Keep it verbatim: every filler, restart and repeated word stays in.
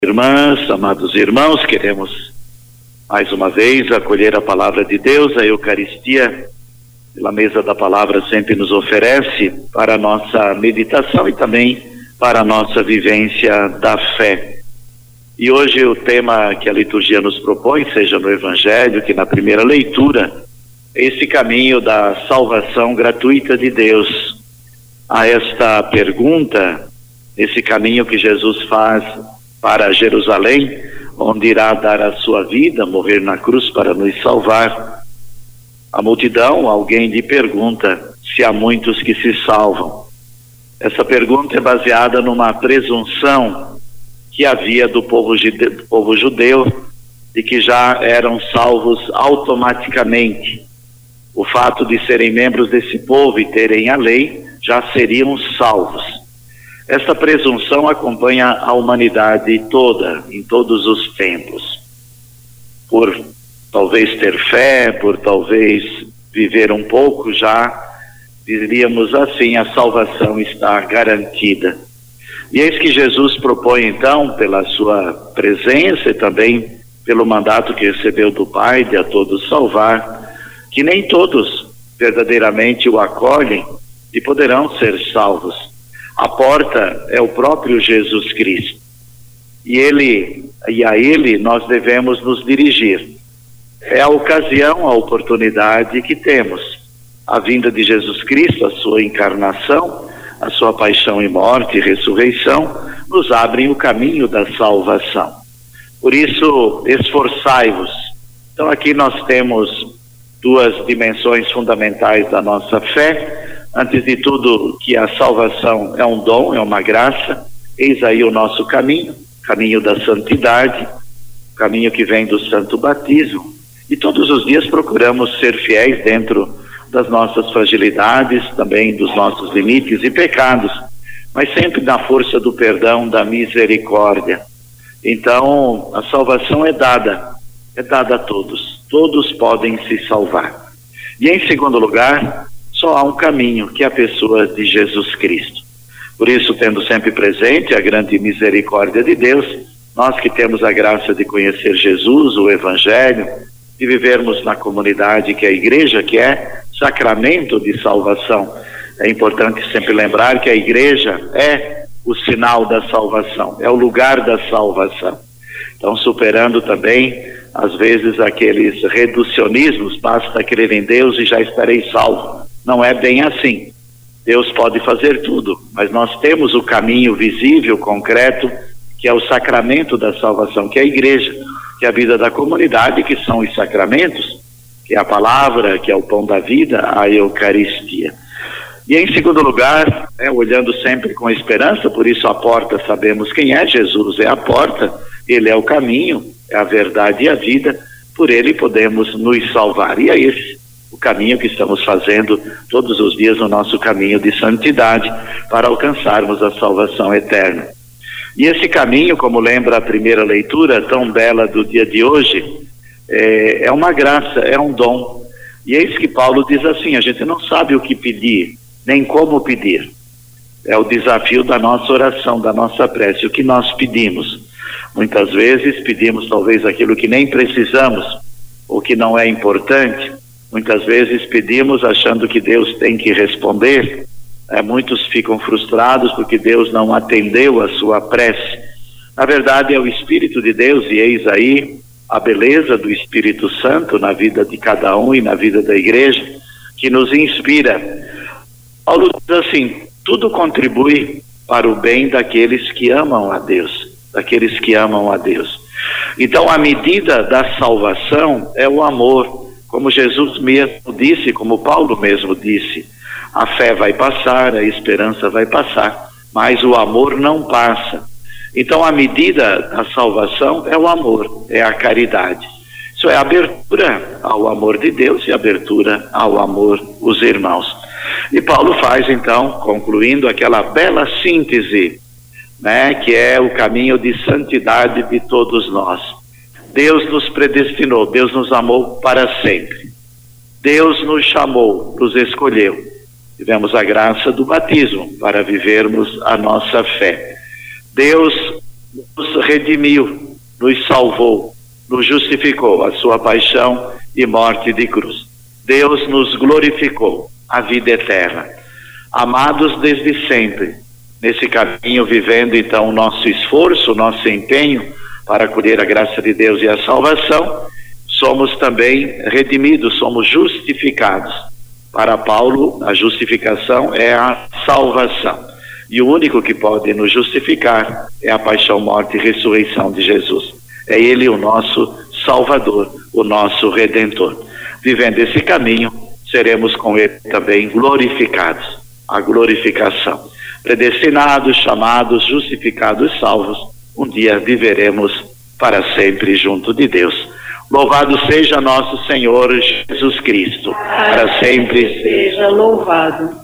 Irmãs, amados irmãos, queremos mais uma vez acolher a palavra de Deus, a Eucaristia, pela mesa da palavra sempre nos oferece para a nossa meditação e também para a nossa vivência da fé. E hoje o tema que a liturgia nos propõe, seja no Evangelho, que na primeira leitura, é esse caminho da salvação gratuita de Deus. A esta pergunta, esse caminho que Jesus faz para Jerusalém, onde irá dar a sua vida, morrer na cruz para nos salvar. A multidão, alguém lhe pergunta se há muitos que se salvam. Essa pergunta é baseada numa presunção que havia do povo, do povo judeu, de que já eram salvos automaticamente. O fato de serem membros desse povo e terem a lei, já seriam salvos. Esta presunção acompanha a humanidade toda, em todos os tempos. Por talvez ter fé, por talvez viver um pouco, já diríamos assim, a salvação está garantida. E eis que Jesus propõe então, pela sua presença e também pelo mandato que recebeu do Pai de a todos salvar, que nem todos verdadeiramente o acolhem e poderão ser salvos. A porta é o próprio Jesus Cristo. E ele, e a ele nós devemos nos dirigir. É a ocasião, a oportunidade que temos. A vinda de Jesus Cristo, a sua encarnação, a sua paixão e morte e ressurreição, nos abrem o caminho da salvação. Por isso, esforçai-vos. Então aqui nós temos duas dimensões fundamentais da nossa fé. Antes de tudo, que a salvação é um dom, é uma graça. Eis aí o nosso caminho, caminho da santidade, caminho que vem do santo batismo. E todos os dias procuramos ser fiéis dentro das nossas fragilidades, também dos nossos limites e pecados, mas sempre na força do perdão, da misericórdia. Então, a salvação é dada, é dada a todos. Todos podem se salvar. E em segundo lugar, só há um caminho, que é a pessoa de Jesus Cristo. Por isso, tendo sempre presente a grande misericórdia de Deus, nós que temos a graça de conhecer Jesus, o Evangelho, de vivermos na comunidade que é a igreja, que é sacramento de salvação. É importante sempre lembrar que a igreja é o sinal da salvação, é o lugar da salvação. Então, superando também, às vezes, aqueles reducionismos, basta crer em Deus e já estarei salvo. Não é bem assim. Deus pode fazer tudo, mas nós temos o caminho visível, concreto, que é o sacramento da salvação, que é a igreja, que é a vida da comunidade, que são os sacramentos, que é a palavra, que é o pão da vida, a Eucaristia. E em segundo lugar, é, olhando sempre com esperança, por isso a porta, sabemos quem é, Jesus é a porta, ele é o caminho, é a verdade e a vida, por ele podemos nos salvar. E é esse o caminho que estamos fazendo todos os dias no nosso caminho de santidade para alcançarmos a salvação eterna. E esse caminho, como lembra a primeira leitura tão bela do dia de hoje, é, é uma graça, é um dom. E eis que Paulo diz assim, a gente não sabe o que pedir, nem como pedir. É o desafio da nossa oração, da nossa prece, o que nós pedimos. Muitas vezes pedimos talvez aquilo que nem precisamos, ou que não é importante. Muitas vezes pedimos achando que Deus tem que responder. É, muitos ficam frustrados porque Deus não atendeu a sua prece. Na verdade é o Espírito de Deus, e eis aí a beleza do Espírito Santo na vida de cada um e na vida da igreja, que nos inspira. Paulo diz assim, tudo contribui para o bem daqueles que amam a Deus, daqueles que amam a Deus. Então a medida da salvação é o amor. Como Jesus mesmo disse, como Paulo mesmo disse, a fé vai passar, a esperança vai passar, mas o amor não passa. Então a medida da salvação é o amor, é a caridade. Isso é abertura ao amor de Deus e abertura ao amor dos irmãos. E Paulo faz então, concluindo aquela bela síntese, né, que é o caminho de santidade de todos nós. Deus nos predestinou, Deus nos amou para sempre. Deus nos chamou, nos escolheu. Tivemos a graça do batismo para vivermos a nossa fé. Deus nos redimiu, nos salvou, nos justificou, a sua paixão e morte de cruz. Deus nos glorificou, a vida eterna. Amados desde sempre, nesse caminho, vivendo então o nosso esforço, o nosso empenho para colher a graça de Deus e a salvação, somos também redimidos, somos justificados. Para Paulo, a justificação é a salvação. E o único que pode nos justificar é a paixão, morte e ressurreição de Jesus. É Ele o nosso Salvador, o nosso Redentor. Vivendo esse caminho, seremos com Ele também glorificados. A glorificação. Predestinados, chamados, justificados, salvos, um dia viveremos para sempre junto de Deus. Louvado seja nosso Senhor Jesus Cristo, para sempre seja louvado.